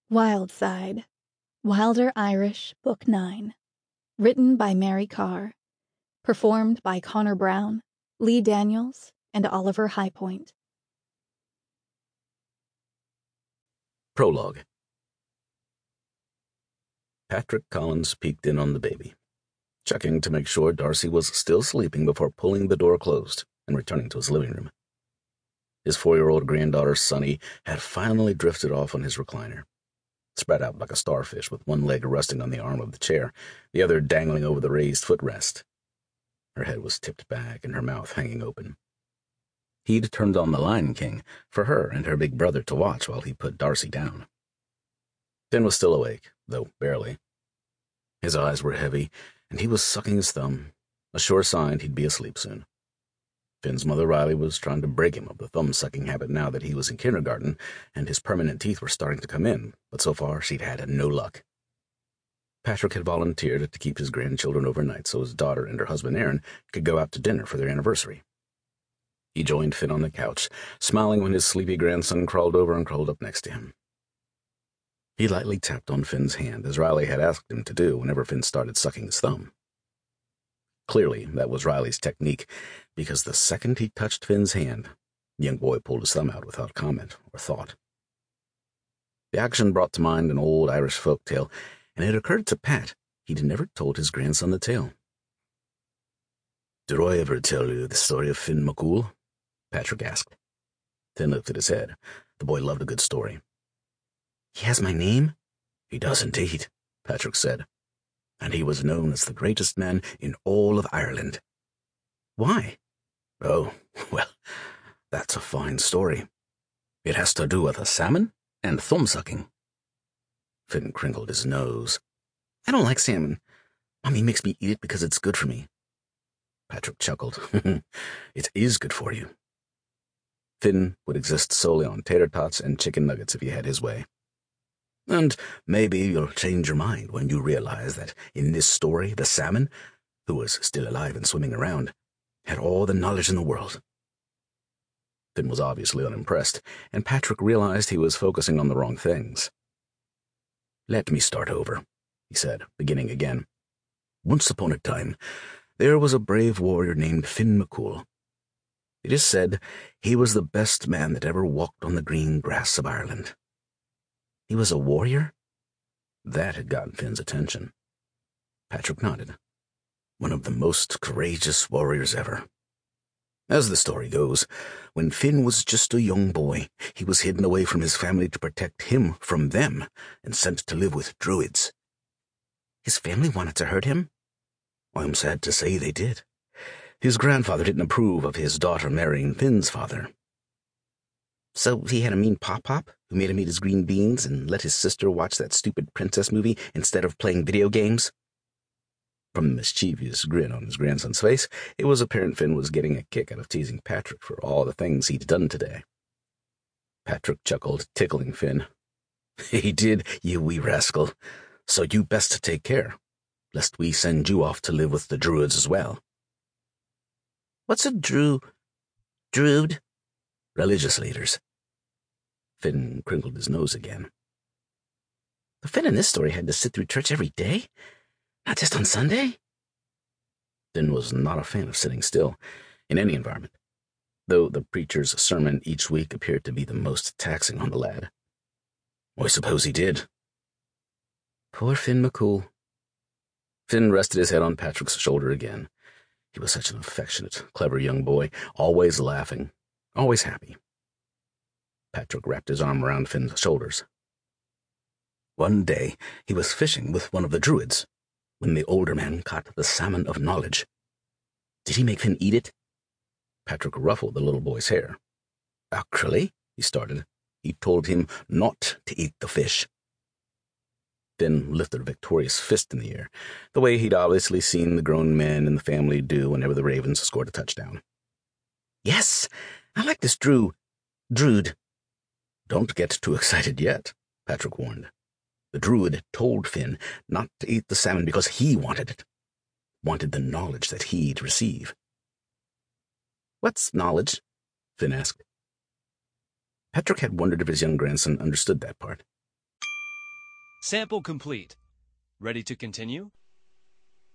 Wildside, Wilder Irish, Book 9. Written by Mary Carr. Performed by Connor Brown, Lee Daniels, and Oliver Highpoint. Prologue. Patrick Collins peeked in on the baby, checking to make sure Darcy was still sleeping before pulling the door closed and returning to his living room. His 4-year-old granddaughter, Sunny, had finally drifted off on his recliner, spread out like a starfish with one leg resting on the arm of the chair, the other dangling over the raised footrest. Her head was tipped back and her mouth hanging open. He'd turned on The Lion King for her and her big brother to watch while he put Darcy down. Finn was still awake, though barely. His eyes were heavy, and he was sucking his thumb, a sure sign he'd be asleep soon. Finn's mother Riley was trying to break him of the thumb-sucking habit now that he was in kindergarten and his permanent teeth were starting to come in, but so far she'd had no luck. Patrick had volunteered to keep his grandchildren overnight so his daughter and her husband Aaron could go out to dinner for their anniversary. He joined Finn on the couch, smiling when his sleepy grandson crawled over and curled up next to him. He lightly tapped on Finn's hand, as Riley had asked him to do whenever Finn started sucking his thumb. Clearly, that was Riley's technique, because the second he touched Finn's hand, the young boy pulled his thumb out without comment or thought. The action brought to mind an old Irish folk tale, and it occurred to Pat he'd never told his grandson the tale. "Did I ever tell you the story of Finn McCool?" Patrick asked. Finn lifted his head. The boy loved a good story. "He has my name?" "He does indeed," Patrick said. "And he was known as the greatest man in all of Ireland." "Why?" "Oh, well, that's a fine story. It has to do with a salmon and thumb-sucking." Finn crinkled his nose. "I don't like salmon. Mommy makes me eat it because it's good for me." Patrick chuckled. "It is good for you." Finn would exist solely on tater tots and chicken nuggets if he had his way. And maybe you'll change your mind when you realize that in this story, the salmon, who was still alive and swimming around, had all the knowledge in the world. Finn was obviously unimpressed, and Patrick realized he was focusing on the wrong things. "Let me start over," he said, beginning again. "Once upon a time, there was a brave warrior named Finn McCool. It is said he was the best man that ever walked on the green grass of Ireland." "He was a warrior?" That had gotten Finn's attention. Patrick nodded. "One of the most courageous warriors ever. As the story goes, when Finn was just a young boy, he was hidden away from his family to protect him from them and sent to live with druids." "His family wanted to hurt him?" "I'm sad to say they did. His grandfather didn't approve of his daughter marrying Finn's father." "So he had a mean pop-pop who made him eat his green beans and let his sister watch that stupid princess movie instead of playing video games?" From the mischievous grin on his grandson's face, it was apparent Finn was getting a kick out of teasing Patrick for all the things he'd done today. Patrick chuckled, tickling Finn. "He did, you wee rascal. So you best take care, lest we send you off to live with the druids as well." "What's a druid?" "Religious leaders." Finn crinkled his nose again. "The Finn in this story had to sit through church every day? Not just on Sunday?" Finn was not a fan of sitting still, in any environment, though the preacher's sermon each week appeared to be the most taxing on the lad. "I suppose he did." "Poor Finn McCool." Finn rested his head on Patrick's shoulder again. He was such an affectionate, clever young boy, always laughing, always happy. Patrick wrapped his arm around Finn's shoulders. "One day he was fishing with one of the druids when the older man caught the salmon of knowledge." "Did he make Finn eat it?" Patrick ruffled the little boy's hair. "Actually," he started, "he told him not to eat the fish." Finn lifted a victorious fist in the air, the way he'd obviously seen the grown men in the family do whenever the Ravens scored a touchdown. "Yes, I like this druid." "Don't get too excited yet," Patrick warned. "The druid told Finn not to eat the salmon because he wanted it. Wanted the knowledge that he'd receive." "What's knowledge?" Finn asked. Patrick had wondered if his young grandson understood that part. Sample complete. Ready to continue?